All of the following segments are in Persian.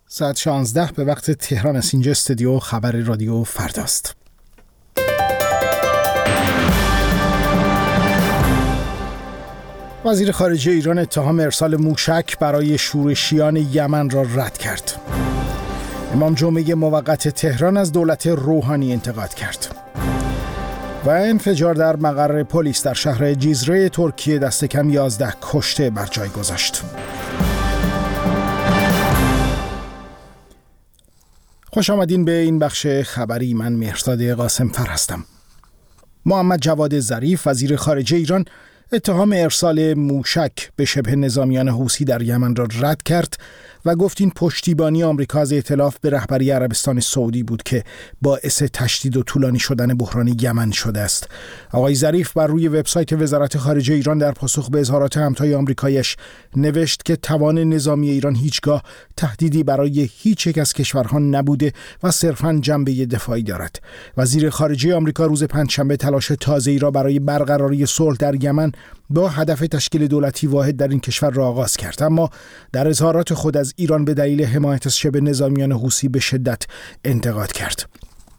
ساعت 16 به وقت تهران از اینجا استودیو خبر رادیو فرداست. وزیر خارجه ایران اتهام ارسال موشک برای شورشیان یمن را رد کرد. امام جمعه موقت تهران از دولت روحانی انتقاد کرد. و انفجار در مقر پلیس در شهر جیزره ترکیه دست کم 11 کشته بر جای گذاشت. خوش آمدین به این بخش خبری. من مهرزاد قاسمفر هستم. محمد جواد ظریف وزیر خارجه ایران اتهام ارسال موشک به شبه نظامیان حوثی در یمن را رد کرد و گفت این پشتیبانی آمریکا از ائتلاف به رهبری عربستان سعودی بود که باعث تشدید و طولانی شدن بحران یمن شده است. آقای ظریف بر روی وبسایت وزارت خارجه ایران در پاسخ به اظهارات همتای آمریکایش نوشت که توان نظامی ایران هیچگاه تهدیدی برای هیچ یک از کشورها نبوده و صرفاً جنبه دفاعی دارد. وزیر خارجه آمریکا روز پنجشنبه تلاش تازه‌ای را برای برقراری صلح در یمن با هدف تشکیل دولتی واحد در این کشور را آغاز کرد، اما در اظهارات خود از ایران به دلیل حمایت از شبه نظامیان حوثی به شدت انتقاد کرد.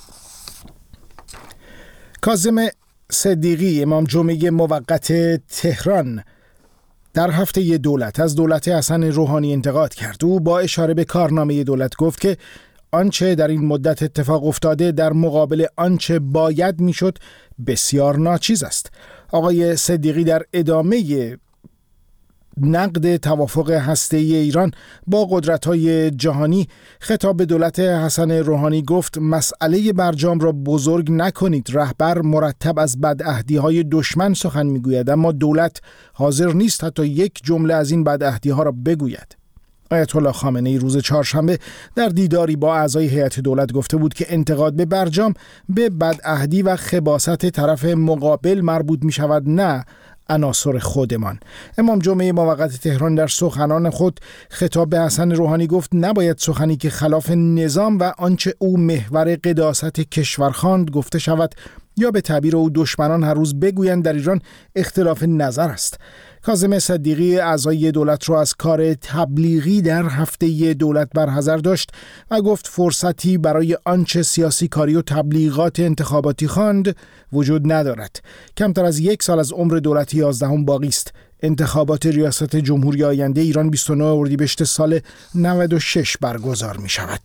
کاظم صدیقی امام جمعه موقت تهران در هفته دولت از دولت حسن روحانی انتقاد کرد. او با اشاره به کارنامه دولت گفت که آنچه در این مدت اتفاق افتاده در مقابل آنچه باید میشد بسیار ناچیز است. آقای صدیقی در ادامه نقد توافق هسته‌ای ایران با قدرت‌های جهانی خطاب به دولت حسن روحانی گفت مسئله برجام را بزرگ نکنید. رهبر مرتب از بدعهدی‌های دشمن سخن می‌گوید، اما دولت حاضر نیست حتی یک جمله از این بدعهدی‌ها را بگوید. آیت الله خامنه‌ای روز چهارشنبه در دیداری با اعضای هیئت دولت گفته بود که انتقاد به برجام به بدعهدی و خباثت طرف مقابل مربوط می شود، نه عناصر خودمان. امام جمعه موقت تهران در سخنان خود خطاب به حسن روحانی گفت نباید سخنی که خلاف نظام و آنچه او محور قداست کشور خواند گفته شود یا به تعبیر او دشمنان هر روز بگویند در ایران اختلاف نظر است. کاظم صدیقی اعضای دولت را از کار تبلیغی در هفته دولت برحذر داشت و گفت فرصتی برای آنچه سیاسی کاری و تبلیغات انتخاباتی خواند وجود ندارد. کمتر از یک سال از عمر دولت 11 باقی است. انتخابات ریاست جمهوری آینده ایران 29 اردیبهشت سال 96 برگزار می شود.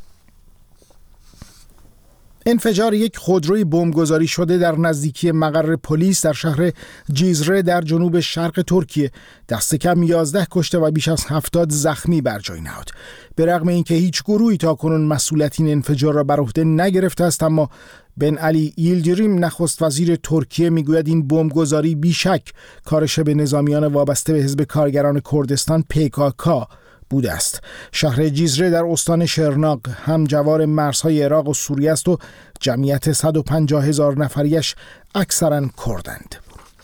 انفجار یک خودروی بمبگذاری شده در نزدیکی مقر پلیس در شهر جیزره در جنوب شرق ترکیه دست کم 11 کشته و بیش از 70 زخمی بر جای نهاد. به رغم اینکه هیچ گروهی تاکنون مسئولیت این انفجار را بر عهده نگرفته است، اما بن علی ییلدیریم نخست وزیر ترکیه میگوید این بمبگذاری بیشک کار شبه نظامیان وابسته به حزب کارگران کردستان PKK بوده است. شهر جیزره در استان شرناق همجوار مرزهای عراق و سوریه است و جمعیت 150,000 نفریش اکثراً کردند.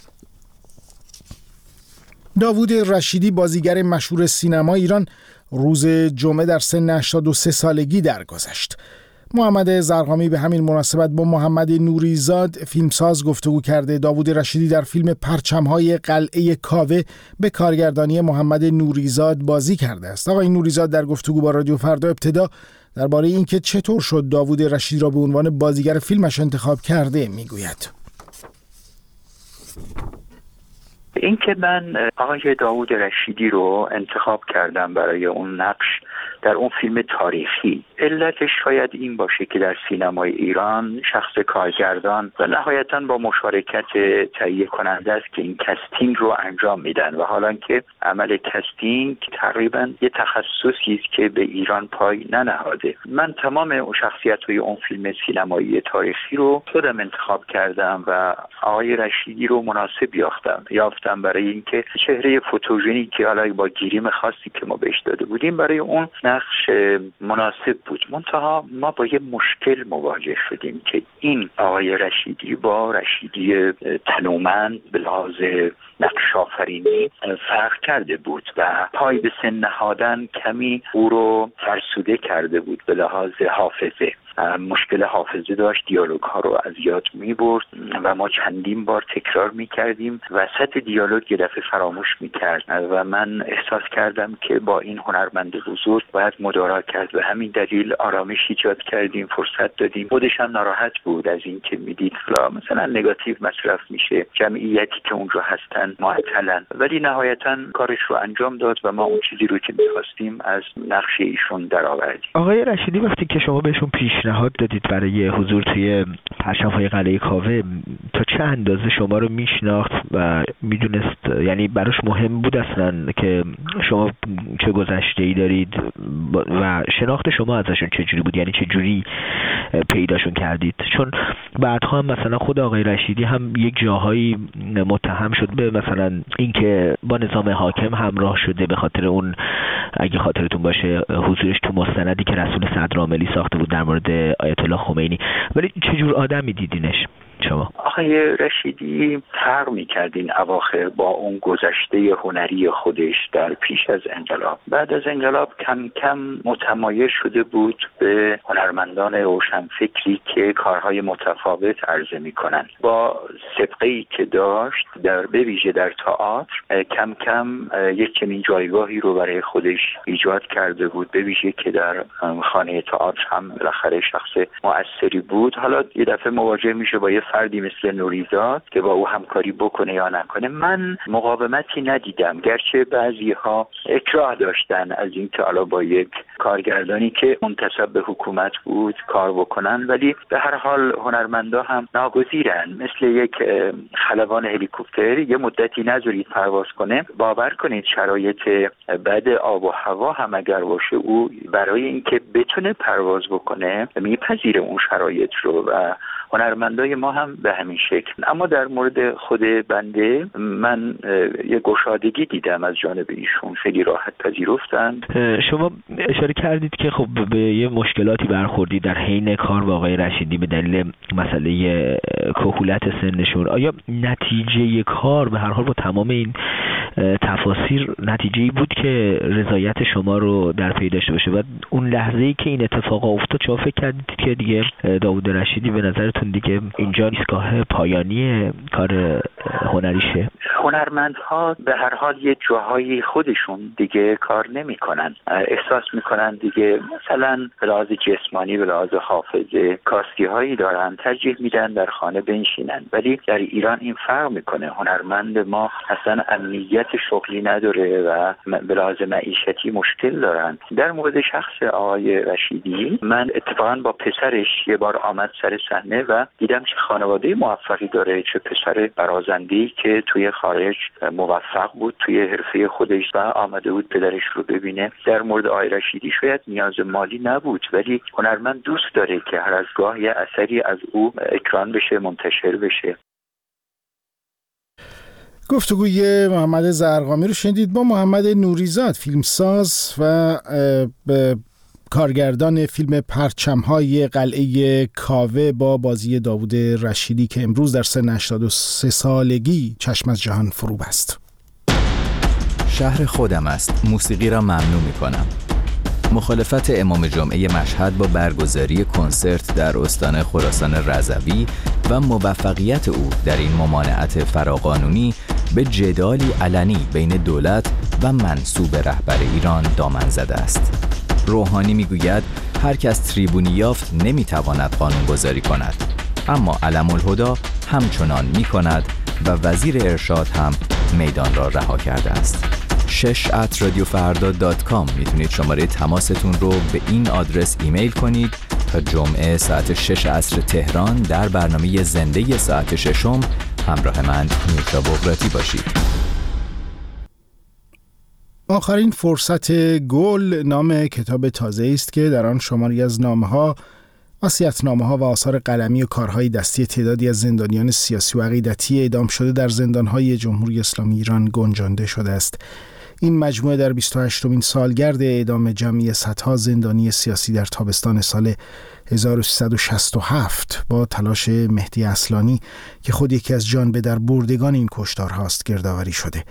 داوود رشیدی بازیگر مشهور سینما ایران روز جمعه در سن 83 سالگی درگذشت. محمد زرقامی به همین مناسبت با محمد نوریزاد فیلمساز گفتگو کرده. داوود رشیدی در فیلم پرچم‌های قلعه کاوه به کارگردانی محمد نوریزاد بازی کرده است. آقای نوریزاد در گفتگو با رادیو فردا ابتدا درباره اینکه چطور شد داوود رشیدی را به عنوان بازیگر فیلمش انتخاب کرده میگوید. این که من آقای داوود رشیدی رو انتخاب کردم برای اون نقش در اون فیلم تاریخی، علتش شاید این باشه که در سینمای ایران شخص کارگردان و نهایتاً با مشارکت تهیه کننده است که این کاستینگ رو انجام میدن و حالا که عمل کاستینگ تقریباً یه تخصصی است که به ایران پای ننهاده. من تمام اون شخصیت‌های اون فیلم سینمایی تاریخی رو خودم انتخاب کردم و آقای رشیدی رو مناسب یافتم برای اینکه چهره فوتوژنیکی حالا با گریم خاصی که ما بهش داده بودیم برای اون نقش مناسب بود. منتها ما با یه مشکل مواجه شدیم که این آقای رشیدی با رشیدی تنومند به لحاظ نقش آفرینی فرق کرده بود و پای به سن نهادن کمی او رو فرسوده کرده بود به لحاظ حافظه. مشکل حافظه داشت، دیالوگ ها رو از یاد می‌برد و ما چندین بار تکرار می‌کردیم. وسط دیالوگ یه دفعه فراموش می‌کرد و من احساس کردم که با این هنرمند بزرگ باید مدارا کرد و همین دلیل آرامش ایجاد کردیم، فرصت دادیم. خودش هم ناراحت بود از این که میدید مثلا نگاتیو مصرف میشه، جمعیتی که اونجا هستن معطلن، ولی نهایتاً کارش رو انجام داد و ما اون چیزی رو که می‌خواستیم از نقش ایشون درآوردیم. آقای رشیدی وقتی که شما بهشون پیشنهاد دادید برای حضور توی پرچم‌های قلعه کاوه، تا چه اندازه شما رو میشناخت و میدونست، یعنی براش مهم بود اصلا که شما چه گذشته‌ای دارید و شناخت شما ازشون چجوری بود، یعنی چجوری پیداشون کردید؟ چون بعدها هم مثلا خود آقای رشیدی هم یک جاهایی متهم شد به مثلا اینکه با نظام حاکم همراه شده، به خاطر اون اگه خاطرتون باشه حضورش تو مستندی که رسول صدرعاملی ساخته بود در مورد آیت الله خمینی. ولی چجور آدمی دیدینش شما؟ آقای رشیدی فرق می‌کرد این اواخر با اون گذشته هنری خودش در پیش از انقلاب. بعد از انقلاب کم کم متمایل شده بود به هنرمندان روشنفکری که کارهای متفاوت عرضه می‌کنن. با سابقه‌ای که داشت در به ویژه در تئاتر کم کم یک چنین جایگاهی رو برای خودش ایجاد کرده بود، به ویژه که در خانه تئاتر هم بالاخره شخص مؤثری بود. حالا یه دفعه مواجه میشه با یه فردی مثل نوریزاد که با او همکاری بکنه یا نکنه. من مقاومتی ندیدم، گرچه بعضی‌ها اکراه داشتن از اینکه حالا با یک کارگردانی که منتسب به حکومت بود کار بکنن، ولی به هر حال هنرمندا هم ناگزیرن. مثل یک خلبان هلیکوپتر یه مدتی نذارید پرواز کنه، باور کنید شرایط بد آب و هوا هم اگر باشه او برای اینکه بتونه پرواز بکنه میپذیره اون شرایط رو و هنرمندای ما هم به همین شکل. اما در مورد خود بنده من یه گشادگی دیدم از جانب ایشون، خیلی راحت پذیرفتن. شما اشاره کردید که خب به یه مشکلاتی برخوردید در حین کار با آقای رشیدی به دلیل مسئله کهولت سنشون. آیا نتیجه کار به هر حال با تمام این تفاسیر نتیجه‌ای بود که رضایت شما رو در پی داشته باشه و اون لحظه‌ای که این اتفاق افتاد شما فکر کردید که دیگه داوود رشیدی به نظرتون دیگه اینجا ایستگاه پایانی کار هنریشه؟ هنرمندها به هر حال یه جاهای خودشون دیگه کار نمی‌کنن، احساس می‌کنن دیگه مثلا به لحاظ جسمانی به لحاظ حافظه کاستی‌هایی دارن، ترجیح میدن در خانه بنشینن. ولی در ایران این فرق می‌کنه، هنرمند ما اصلا امنیت شغلی نداره و به لحاظ معیشتی مشکل دارن. در مورد شخص آقای رشیدی من اتفاقا با پسرش یه بار آمد سر صحنه و دیدم چه خانواده موفقی داره، چه پسر برازنده‌ای که توی خارج موفق بود توی حرفه خودش و آمده بود پدرش رو ببینه. در مورد آقای رشیدی شاید نیاز مالی نبود، ولی هنرمند دوست داره که هر از گاه یه اثری از او اکران بشه، منتشر بشه. گفتگوی محمد زرقامی رو شنیدید با محمد نوریزاد، فیلمساز و کارگردان فیلم پرچم‌های قلعه کاوه با بازی داوود رشیدی که امروز در سن 83 سالگی چشم از جهان فرو بست. شهر خودم است، موسیقی را ممنوع می‌کنم. مخالفت امام جمعه مشهد با برگزاری کنسرت در استان خراسان رضوی و موفقیت او در این ممانعت فراقانونی به جدالی علنی بین دولت و منصوب رهبر ایران دامن زده است. روحانی میگوید هر کس تریبونی یافت نمیتواند قانونگذاری کند، اما علم‌الهدی همچنان میکند و وزیر ارشاد هم میدان را رها کرده است. 6@radiofarda.com میتونید شماره تماستون رو به این آدرس ایمیل کنید تا جمعه ساعت 6 عصر تهران در برنامه زنده ساعت 6 همراه من نیوشا بغراتی باشید. آخرین فرصت گل نام کتاب تازه است که در آن شماری از نامه‌ها، وصیت‌نامه‌ها و آثار قلمی و کارهای دستی تعدادی از زندانیان سیاسی و عقیدتی اعدام شده در زندان‌های جمهوری اسلامی ایران گنجانده شده است. این مجموعه در 28مین سالگرد اعدام جمعی صدها زندانی سیاسی در تابستان سال 1367 با تلاش مهدی اصلانی که خود یکی از جان به در بردگان این کشتارهاست گردآوری شده.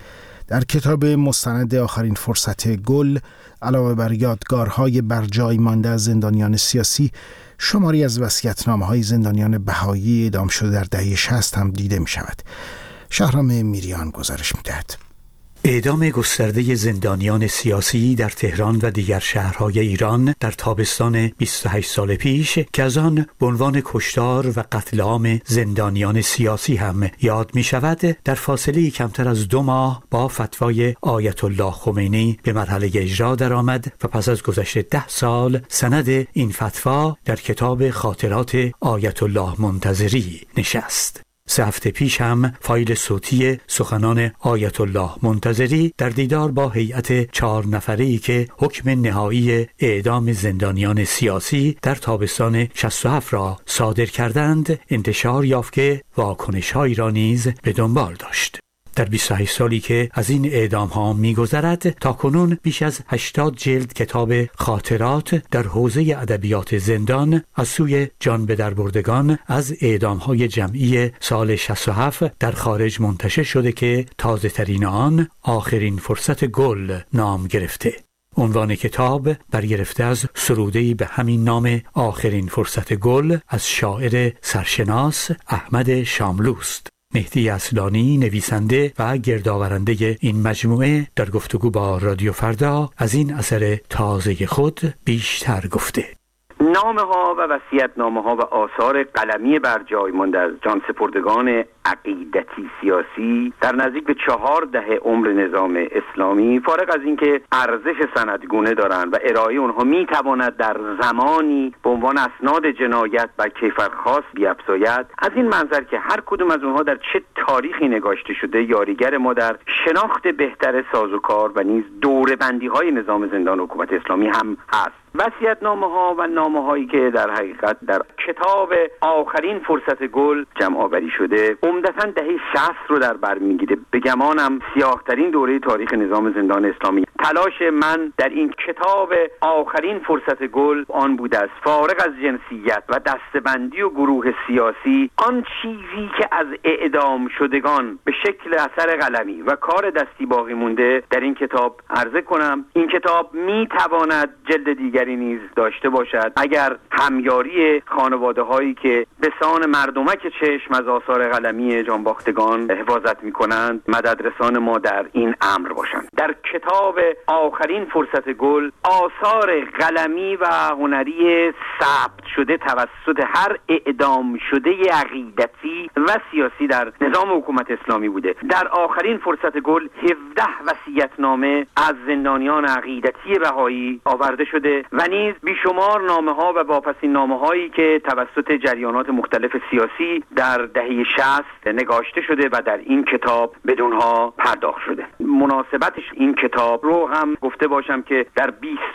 در کتاب مستند آخرین فرصت گل علاوه بر یادگارهای بر جای مانده از زندانیان سیاسی، شماری از وصیت‌نامه‌های زندانیان بهایی اعدام شده در دهه 60 هم دیده می شود. شهرام میریان گزارش می‌دهد. اعدام گسترده زندانیان سیاسی در تهران و دیگر شهرهای ایران در تابستان 28 سال پیش که از آن به عنوان کشتار و قتل عام زندانیان سیاسی هم یاد می شود، در فاصله کمتر از 2 ماه با فتوای آیت الله خمینی به مرحله اجرا درآمد و پس از گذشت 10 سال سند این فتوا در کتاب خاطرات آیت الله منتظری نشست. 3 هفته پیش هم فایل صوتی سخنان آیت الله منتظری در دیدار با هیئت 4 نفره‌ای که حکم نهایی اعدام زندانیان سیاسی در تابستان 67 را صادر کردند انتشار یافت که واکنش‌هایی را نیز به دنبال داشت. در 28 سالی که از این اعدام ها می گذرد تا کنون بیش از 80 جلد کتاب خاطرات در حوزه ادبیات زندان از سوی جان به در بردگان از اعدام های جمعی سال 67 در خارج منتشر شده که تازه ترین آن آخرین فرصت گل نام گرفته. عنوان کتاب برگرفته از سروده‌ای به همین نام آخرین فرصت گل از شاعر سرشناس احمد شاملوست. مهدی اصلانی نویسنده و گردآورنده این مجموعه در گفتگو با رادیو فردا از این اثر تازه خود بیشتر گفته. نامه‌ها و وصیت‌نامه‌ها و آثار قلمی بر جای مانده از جانسپردگان عقیدتی سیاسی در نزدیک به 4 دهه عمر نظام اسلامی، فارغ از اینکه ارزش سندگونه دارند و ارائه اونها میتواند در زمانی به عنوان اسناد جنایت بر کیفرخواست بیفزاید، از این منظر که هر کدوم از اونها در چه تاریخی نگاشته شده یاریگر ما در شناخت بهتر سازوکار و نیز دوره‌بندی‌های نظام زندان حکومت اسلامی هم هست. وصیت‌نامه‌ها و نامه‌هایی که در حقیقت در کتاب آخرین فرصت گل جمع آوری شده عمدتاً دهه 60 رو در بر میگیره. به گمانم سیاه‌ترین دوره تاریخ نظام زندان اسلامی. تلاش من در این کتاب آخرین فرصت گل آن بوده است فارغ از جنسیت و دسته‌بندی و گروه سیاسی، آن چیزی که از اعدام شدگان به شکل اثر قلمی و کار دستی باقی مونده در این کتاب عرضه کنم. این کتاب میتواند جلد دیگری نیز داشته باشد اگر همیاری خانواده هایی که به سان مردمک چشم از آثار قلمی جانباختگان حفاظت می کنند مددرسان ما در این امر باشند. در کتاب آخرین فرصت گل آثار قلمی و هنری ثبت شده توسط هر اعدام شده عقیدتی و سیاسی در نظام حکومت اسلامی بوده. در آخرین فرصت گل 17 وصیت‌نامه از زندانیان عقیدتی بهایی آورده شده و نیز بیشمار نامه‌ها و واپسین نامه‌هایی که توسط جریانات مختلف سیاسی در دهه 60 نگاشته شده و در این کتاب بدونها پرداخت شده. مناسبتش این کتاب رو هم گفته باشم که در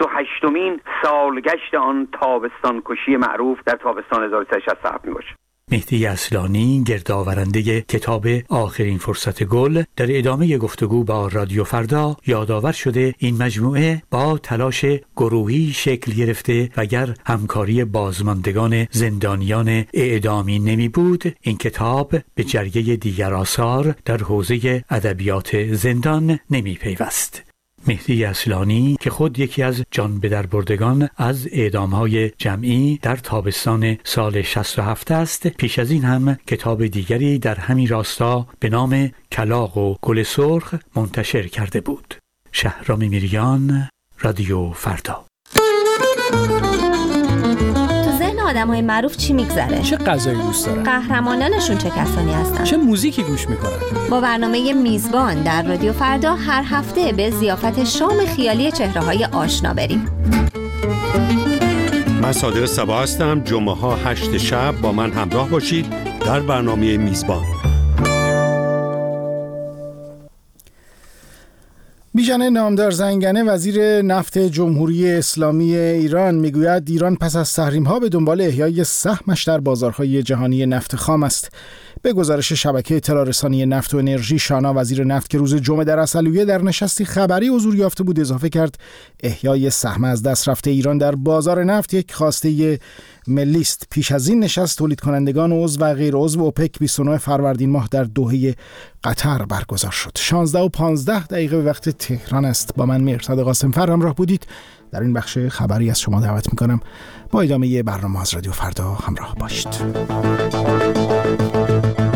28مین سالگشت آن تابستان کشی معروف در تابستان 1367 میباشه. مهدی اصلانی گردآورنده کتاب آخرین فرصت گل در ادامه گفتگو با رادیو فردا یادآور شده این مجموعه با تلاش گروهی شکل گرفته و اگر همکاری بازماندگان زندانیان اعدامی نمی بود این کتاب به جریه دیگر آثار در حوزه ادبیات زندان نمی پیوست. مهدی اصلانی که خود یکی از جان به در بردگان از اعدام‌های جمعی در تابستان سال 67 است، پیش از این هم کتاب دیگری در همین راستا به نام کلاغ و گل سرخ منتشر کرده بود. شهرام میریان، رادیو فردا. آدم‌های معروف چی میگذره؟ چه غذایی دوست دارن؟ قهرمانانشون چه کسانی هستن؟ چه موزیکی گوش میکنن؟ با برنامه میزبان در رادیو فردا هر هفته به ضیافت شام خیالی چهره‌های آشنا بریم. من صادق صبا هستم. جمعه ها 8 شب با من همراه باشید در برنامه میزبان. بیژن نامدار زنگنه وزیر نفت جمهوری اسلامی ایران میگوید ایران پس از تحریم‌ها به دنبال احیای سهمش در بازارهای جهانی نفت خام است. به گزارش شبکه اطلاع رسانی نفت و انرژی، شانا وزیر نفت که روز جمعه در عسلویه در نشستی خبری حضور یافته بود اضافه کرد احیای سهم از دست رفته ایران در بازار نفت یک خواسته ملی است. پیش از این نشست تولید کنندگان عضو و غیر عضو اوپک 29 فروردین ماه در دوحه قطر برگزار شد. 16:15 به وقت تهران است. با من مهرداد قاسم‌فر همراه بودید. در این بخش خبری از شما دعوت می‌کنم با ادامه برنامه از رادیو فردا همراه باشید.